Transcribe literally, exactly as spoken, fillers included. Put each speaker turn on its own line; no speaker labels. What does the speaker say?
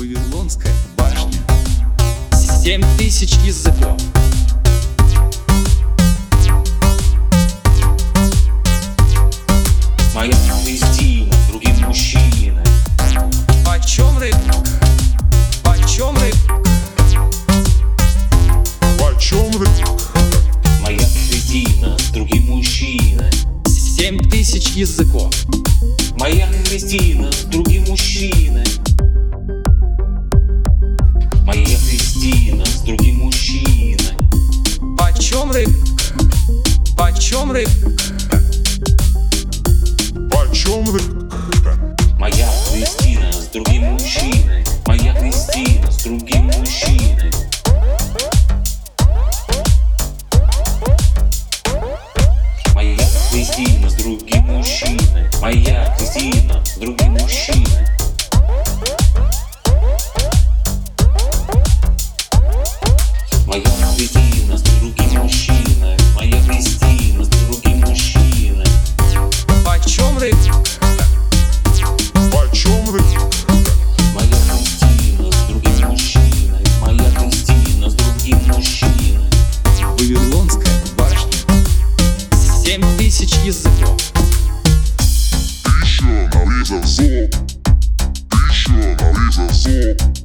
Вавилонская башня.
Семь тысяч языков.
Моя Кристина с другим мужчиной.
Почем рыбка? Почем рыбка?
Почем рыбка?
Моя Кристина с другим мужчиной.
Семь тысяч языков.
Моя Кристина с другим мужчиной. Моя Кристина с другим мужчиной.
Почем рыбка? Почем рыбка?
Почем рыбка?
Моя Кристина с другим мужчиной. Моя Кристина с другим мужчиной. Моя Кристина с другим мужчиной. Моя Кристина с другим мужчиной. Моя Кристина с другим мужчиной. Моя Кристина с другим мужчиной.
Почем рыбка?
Почем рыбка?
Моя Кристина с другим мужчиной. Моя Кристина с другим мужчиной.
Вавилонская башня.
Семь тысяч языков.
Еще нарезав зоб. Еще нарезав зоб.